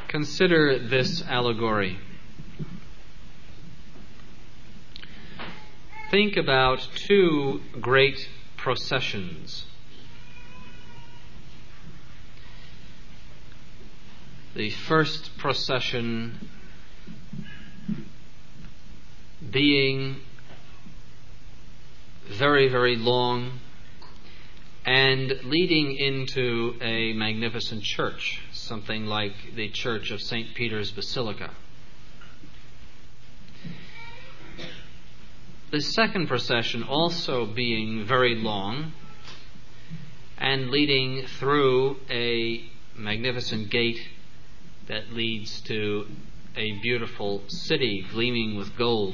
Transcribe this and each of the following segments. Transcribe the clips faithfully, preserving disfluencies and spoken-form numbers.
Consider this allegory. Think about two great processions. The first procession being very, very long and leading into a magnificent church, something like the Church of Saint Peter's Basilica. The second procession also being very long and leading through a magnificent gate that leads to a beautiful city gleaming with gold.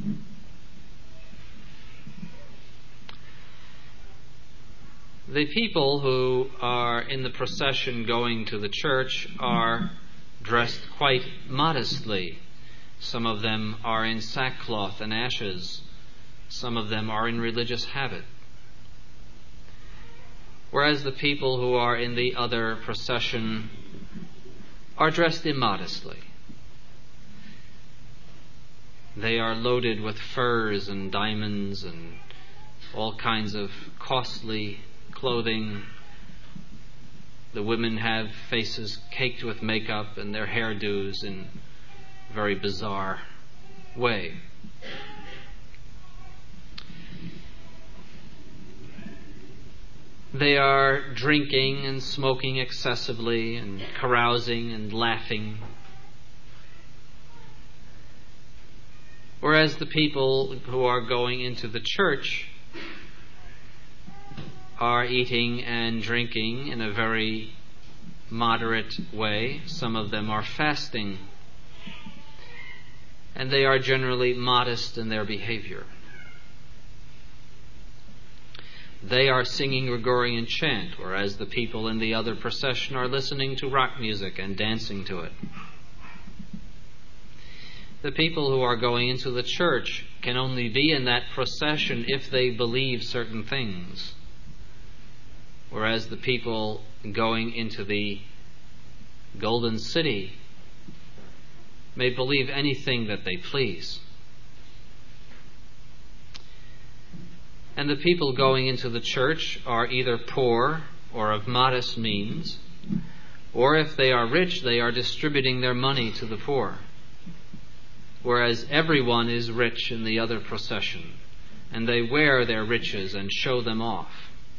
The people who are in the procession going to the church are dressed quite modestly. Some of them are in sackcloth and ashes. Some of them are in religious habit. Whereas the people who are in the other procession are dressed immodestly. They are loaded with furs and diamonds and all kinds of costly clothing. The women have faces caked with makeup and their hairdos in a very bizarre way. They are drinking and smoking excessively and carousing and laughing. Whereas the people who are going into the church are eating and drinking in a very moderate way. Some of them are fasting. And they are generally modest in their behavior. They are singing Gregorian chant, whereas the people in the other procession are listening to rock music and dancing to it. The people who are going into the church can only be in that procession if they believe certain things, whereas the people going into the Golden City may believe anything that they please. And the people going into the church are either poor or of modest means, or if they are rich, they are distributing their money to the poor, whereas everyone is rich in the other procession, and they wear their riches and show them off.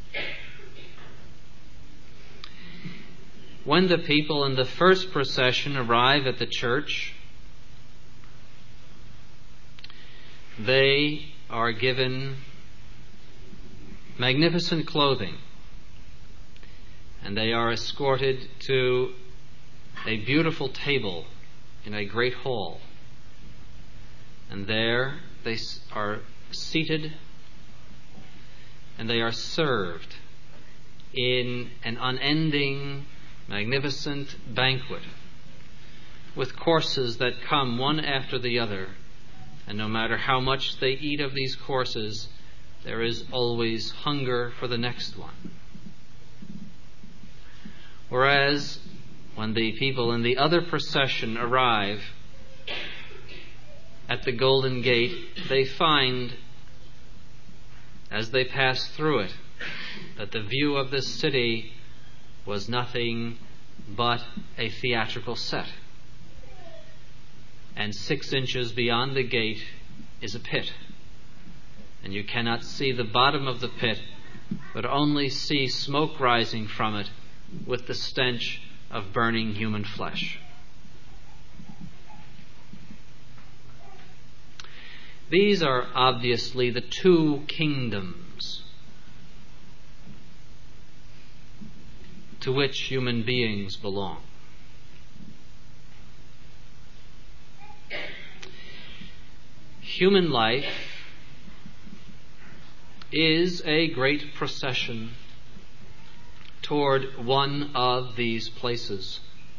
When the people in the first procession arrive at the church, they are given magnificent clothing, and they are escorted to a beautiful table in a great hall. And there they are seated and they are served in an unending, magnificent banquet with courses that come one after the other. And no matter how much they eat of these courses, there is always hunger for the next one. Whereas when the people in the other procession arrive at the Golden Gate, they find, as they pass through it, that the view of this city was nothing but a theatrical set. And six inches beyond the gate is a pit. And you cannot see the bottom of the pit, but only see smoke rising from it with the stench of burning human flesh. These are obviously the two kingdoms to which human beings belong. Human life is a great procession toward one of these places.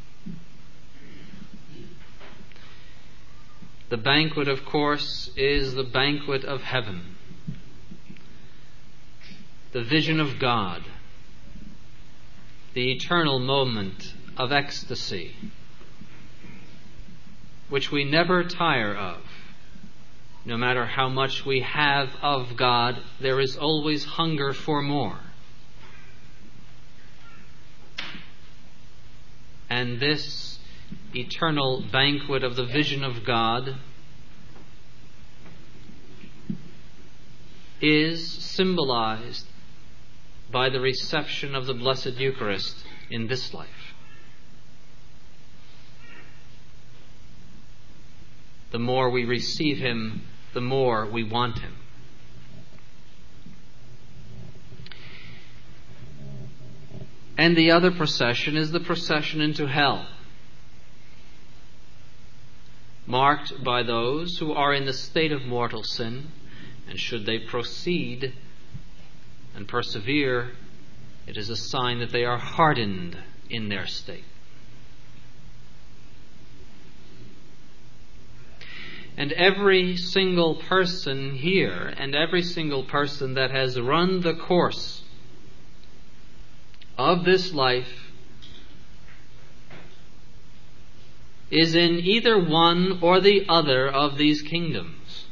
The banquet, of course, is the banquet of heaven, the vision of God, the eternal moment of ecstasy, which we never tire of. No matter how much we have of God, there is always hunger for more. And this eternal banquet of the vision of God is symbolized by the reception of the Blessed Eucharist in this life. The more we receive Him, the more we want Him. And the other procession is the procession into hell, marked by those who are in the state of mortal sin, and should they proceed and persevere, it is a sign that they are hardened in their state. And every single person here, and every single person that has run the course of this life, is in either one or the other of these kingdoms.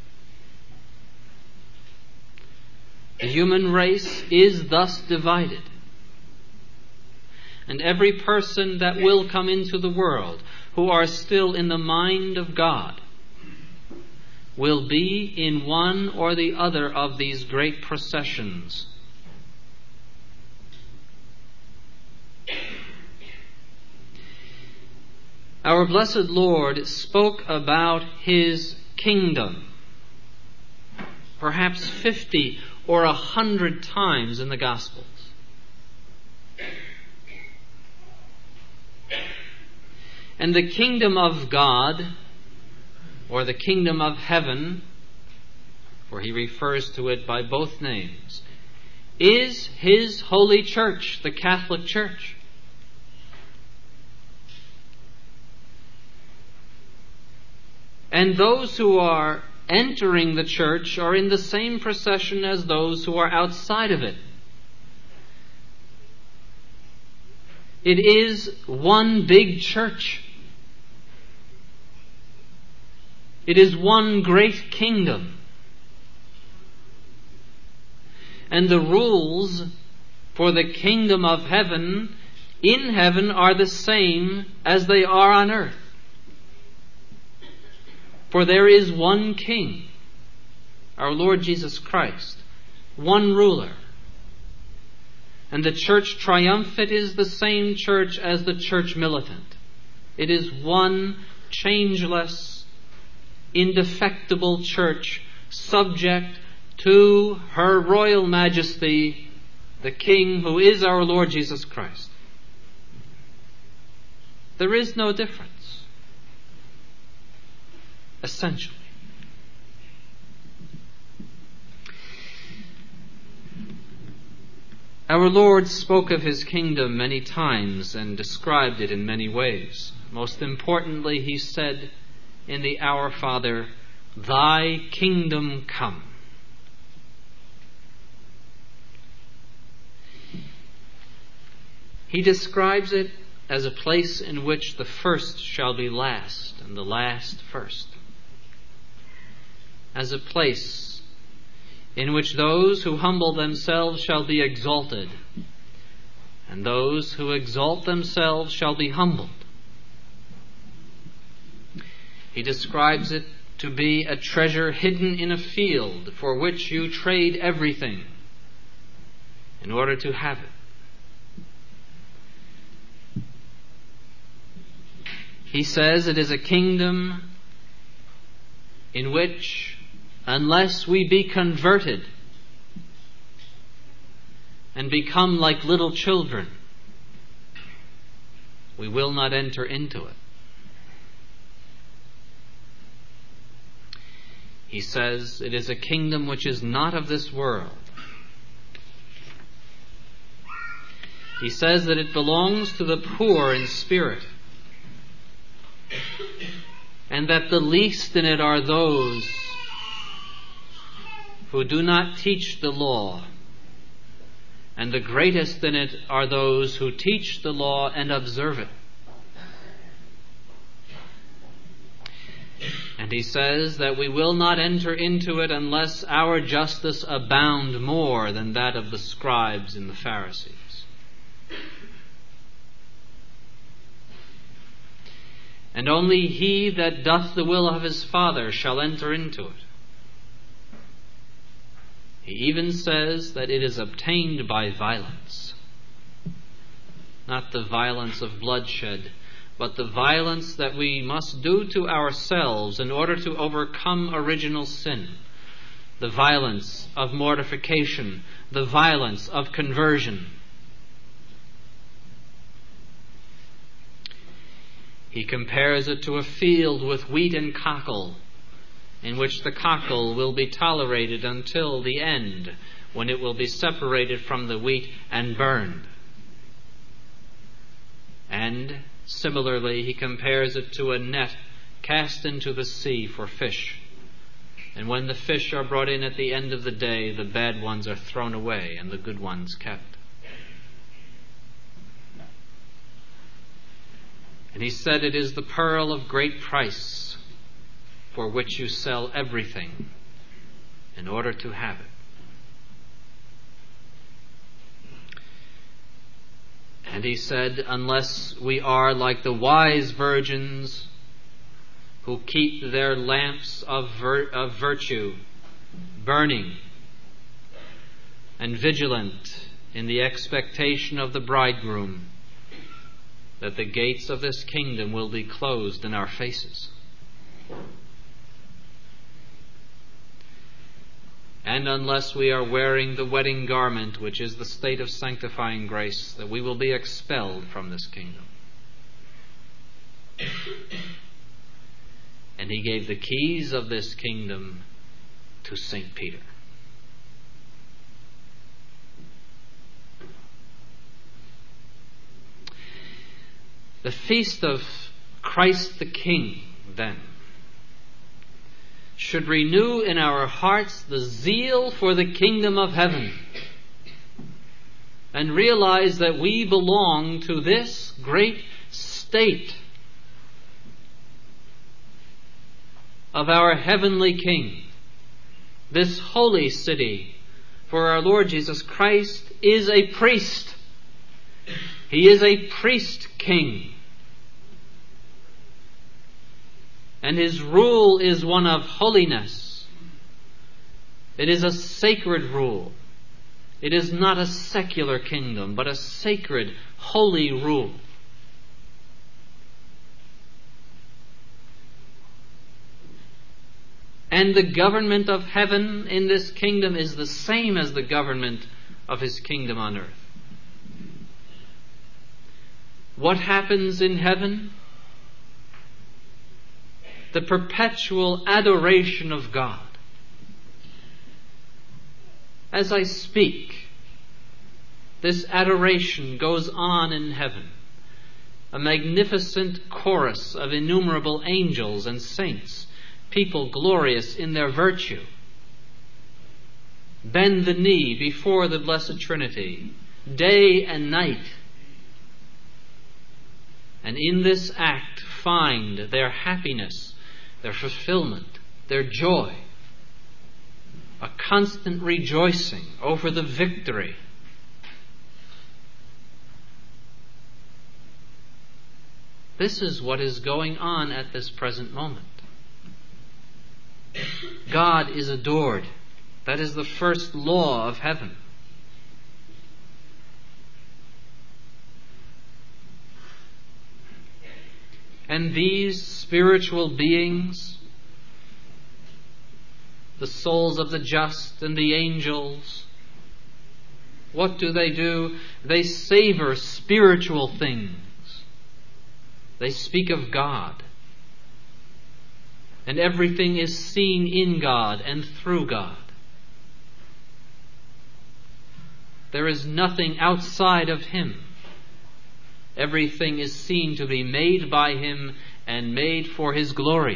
The human race is thus divided. And every person that will come into the world who are still in the mind of God will be in one or the other of these great processions. Our blessed Lord spoke about His kingdom perhaps fifty or a hundred times in the Gospels. And the kingdom of God, or the kingdom of heaven, for He refers to it by both names, is His holy church, the Catholic Church. And those who are entering the church are in the same procession as those who are outside of it. It is one big church. It is one great kingdom. And the rules for the kingdom of heaven in heaven are the same as they are on earth. For there is one King, our Lord Jesus Christ, one ruler. And the church triumphant is the same church as the church militant. It is one changeless, indefectible church, subject to her royal majesty, the King who is our Lord Jesus Christ. There is no difference, essentially. Our Lord spoke of His kingdom many times and described it in many ways. Most importantly, He said in the Our Father, "Thy kingdom come." He describes it as a place in which the first shall be last and the last first. As a place in which those who humble themselves shall be exalted, and those who exalt themselves shall be humbled. He describes it to be a treasure hidden in a field for which you trade everything in order to have it. He says it is a kingdom in which, unless we be converted and become like little children, we will not enter into it. He says it is a kingdom which is not of this world. He says that it belongs to the poor in spirit, and that the least in it are those who do not teach the law, and the greatest in it are those who teach the law and observe it. And he says that we will not enter into it unless our justice abound more than that of the scribes and the Pharisees. And only he that doth the will of his Father shall enter into it. He even says that it is obtained by violence. Not the violence of bloodshed, but the violence that we must do to ourselves in order to overcome original sin. The violence of mortification, the violence of conversion. He compares it to a field with wheat and cockle, in which the cockle will be tolerated until the end, when it will be separated from the wheat and burned. And similarly, he compares it to a net cast into the sea for fish. And when the fish are brought in at the end of the day, the bad ones are thrown away and the good ones kept. And he said, it is the pearl of great price, for which you sell everything in order to have it. And he said, unless we are like the wise virgins who keep their lamps of, vir- of virtue burning and vigilant in the expectation of the bridegroom, that the gates of this kingdom will be closed in our faces. And unless we are wearing the wedding garment, which is the state of sanctifying grace, that we will be expelled from this kingdom. And he gave the keys of this kingdom to Saint Peter. The feast of Christ the King, then, should renew in our hearts the zeal for the kingdom of heaven, and realize that we belong to this great state of our heavenly King, this holy city. For our Lord Jesus Christ is a priest. He is a priest king. And his rule is one of holiness. It is a sacred rule. It is not a secular kingdom, but a sacred, holy rule. And the government of heaven in this kingdom is the same as the government of his kingdom on earth. What happens in heaven? The perpetual adoration of God. As I speak, this adoration goes on in heaven. A magnificent chorus of innumerable angels and saints, people glorious in their virtue, bend the knee before the Blessed Trinity, day and night. And in this act find their happiness, their fulfillment, their joy, a constant rejoicing over the victory. This is what is going on at this present moment. God is adored. That is the first law of heaven. And these spiritual beings, the souls of the just and the angels, what do they do? They savor spiritual things. They speak of God. And everything is seen in God and through God. There is nothing outside of Him. Everything is seen to be made by Him and made for His glory.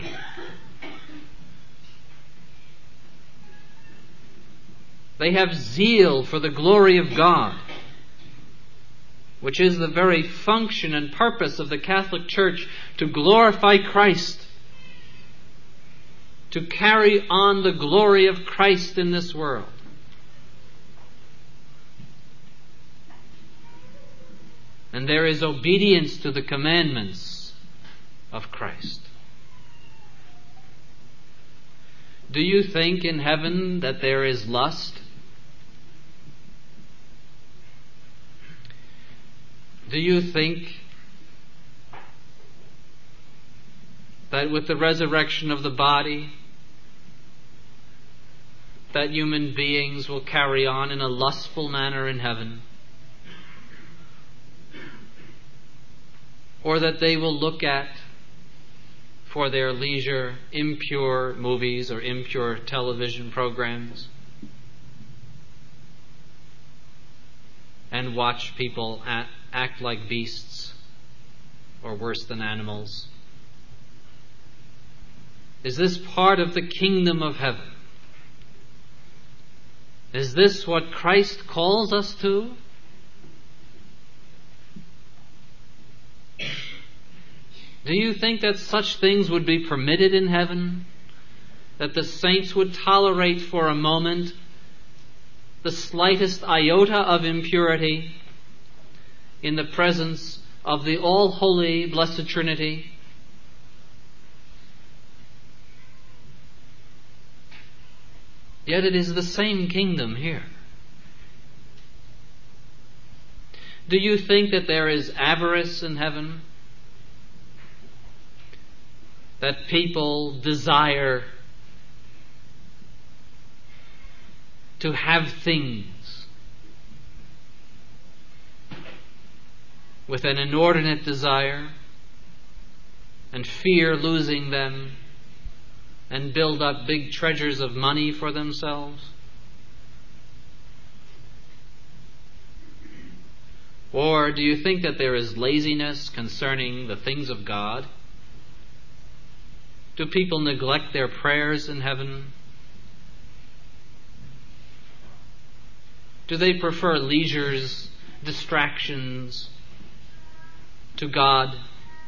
They have zeal for the glory of God, which is the very function and purpose of the Catholic Church, to glorify Christ. to carry on the glory of Christ in this world. And there is obedience to the commandments of Christ. Do you think in heaven that there is lust? Do you think that with the resurrection of the body, that human beings will carry on in a lustful manner in heaven? Or that they will look at, for their leisure, impure movies or impure television programs and watch people act, act like beasts or worse than animals? Is this part of the kingdom of heaven? Is this what Christ calls us to? Do you think that such things would be permitted in heaven? That the saints would tolerate for a moment the slightest iota of impurity in the presence of the all-holy Blessed Trinity? Yet it is the same kingdom here. Do you think that there is avarice in heaven? That people desire to have things with an inordinate desire and fear losing them and build up big treasures of money for themselves? Or do you think that there is laziness concerning the things of God? Do people neglect their prayers in heaven? Do they prefer leisures, distractions to God?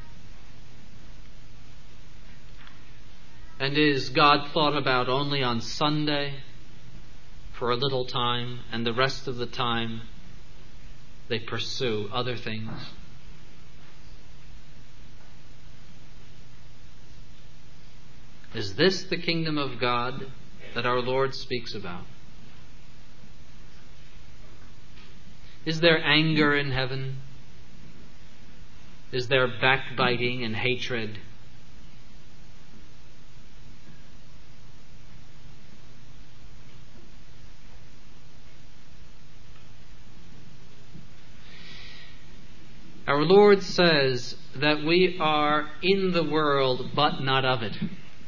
And is God thought about only on Sunday for a little time, and the rest of the time they pursue other things? Is this the kingdom of God that our Lord speaks about? Is there anger in heaven? Is there backbiting and hatred? Our Lord says that we are in the world, but not of it.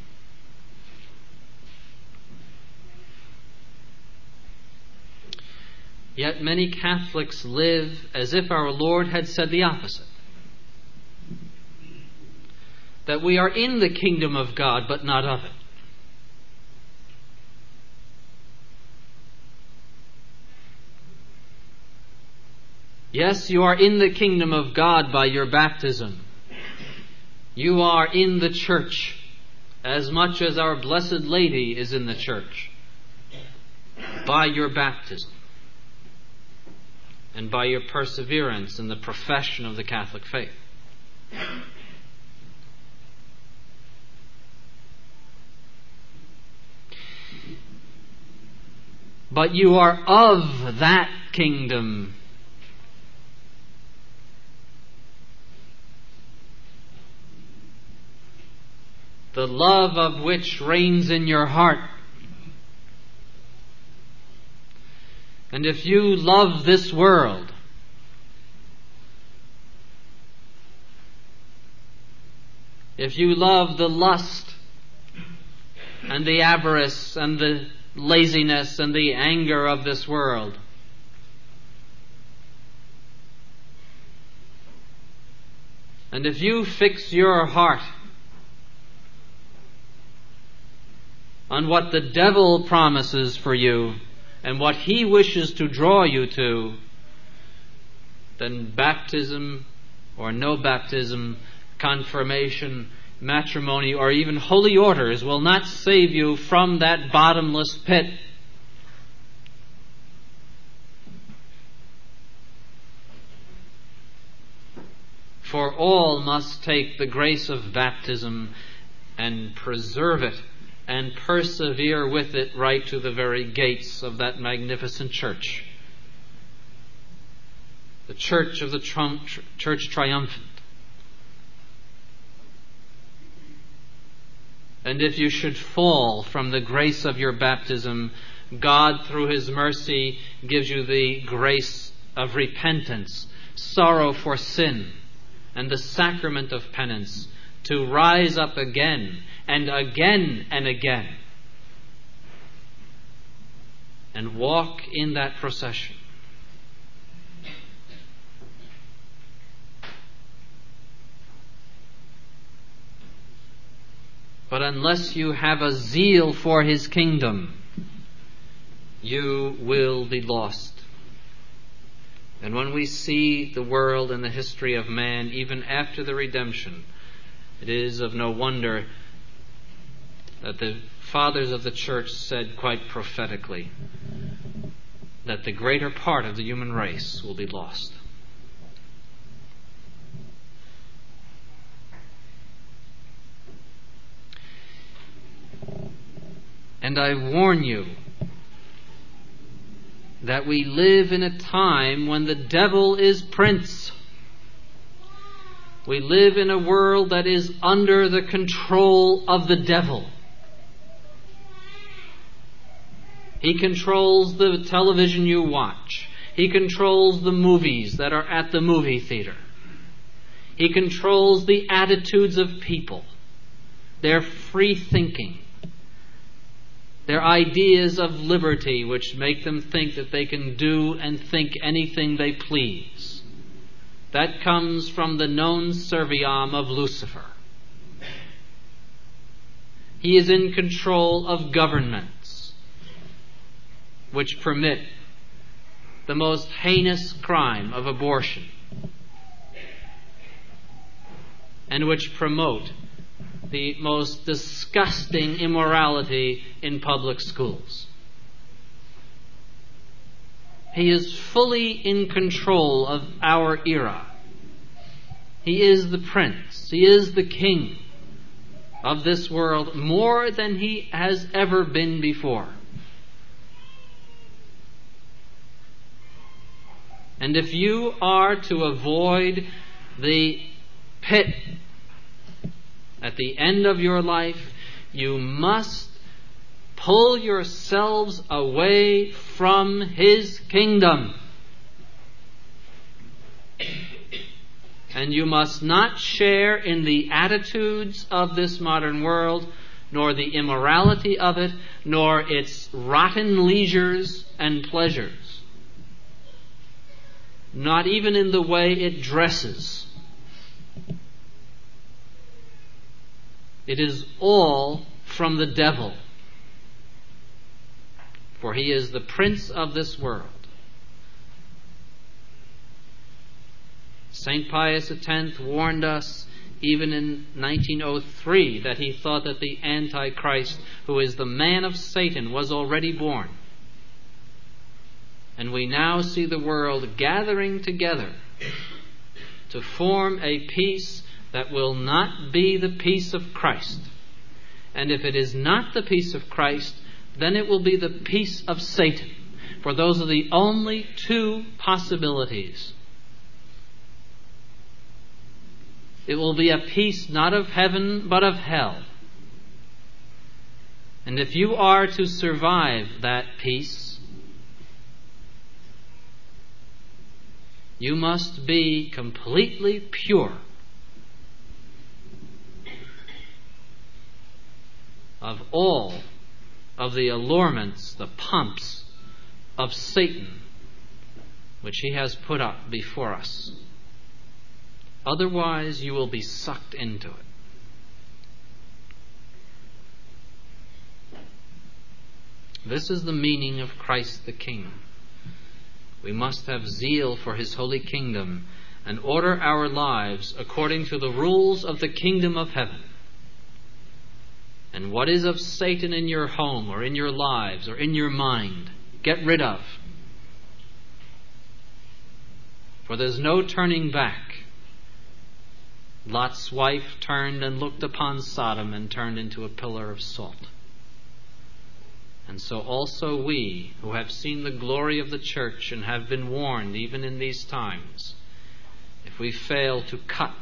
Yet many Catholics live as if our Lord had said the opposite. That we are in the kingdom of God, but not of it. Yes, you are in the kingdom of God by your baptism. You are in the church as much as our Blessed Lady is in the church by your baptism and by your perseverance in the profession of the Catholic faith. But you are of that kingdom. The love of which reigns in your heart. And if you love this world, if you love the lust and the avarice and the laziness and the anger of this world, and if you fix your heart on what the devil promises for you and what he wishes to draw you to, then baptism or no baptism, confirmation, matrimony or even holy orders will not save you from that bottomless pit. For all must take the grace of baptism and preserve it and persevere with it right to the very gates of that magnificent church. The church of the tri- church triumphant. And if you should fall from the grace of your baptism, God, through His mercy, gives you the grace of repentance, sorrow for sin, and the sacrament of penance to rise up again and again and again and walk in that procession. But unless you have a zeal for His kingdom, you will be lost. And when we see the world and the history of man, even after the redemption, it is of no wonder that the fathers of the church said quite prophetically that the greater part of the human race will be lost. And I warn you that we live in a time when the devil is prince. We live in a world that is under the control of the devil. He controls the television you watch. He controls the movies that are at the movie theater. He controls the attitudes of people, their free thinking, their ideas of liberty, which make them think that they can do and think anything they please. That comes from the non serviam of Lucifer. He is in control of governments which permit the most heinous crime of abortion and which promote the most disgusting immorality in public schools. He is fully in control of our era. He is the prince. He is the king of this world more than he has ever been before. And if you are to avoid the pit at the end of your life, you must pull yourselves away from His kingdom. And you must not share in the attitudes of this modern world, nor the immorality of it, nor its rotten leisures and pleasures. Not even in the way it dresses. It is all from the devil. For he is the prince of this world. Saint Pius the tenth warned us even in nineteen oh three that he thought that the Antichrist, who is the man of Satan, was already born. And we now see the world gathering together to form a peace that will not be the peace of Christ. And if it is not the peace of Christ, then it will be the peace of Satan. For those are the only two possibilities. It will be a peace not of heaven, but of hell. And if you are to survive that peace, you must be completely pure of all of the allurements, the pumps of Satan, which he has put up before us. Otherwise, you will be sucked into it. This is the meaning of Christ the King. We must have zeal for His holy kingdom and order our lives according to the rules of the kingdom of heaven. And what is of Satan in your home or in your lives or in your mind, get rid of. For there's no turning back. Lot's wife turned and looked upon Sodom and turned into a pillar of salt. And so also we, who have seen the glory of the church and have been warned even in these times, if we fail to cut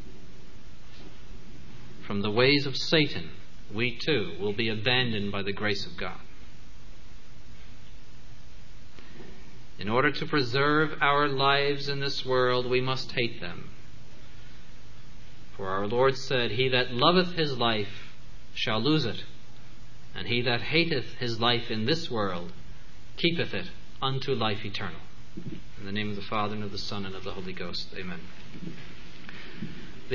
from the ways of Satan, we too will be abandoned by the grace of God. In order to preserve our lives in this world, we must hate them. For our Lord said, "He that loveth his life shall lose it, and he that hateth his life in this world keepeth it unto life eternal." In the name of the Father, and of the Son, and of the Holy Ghost. Amen.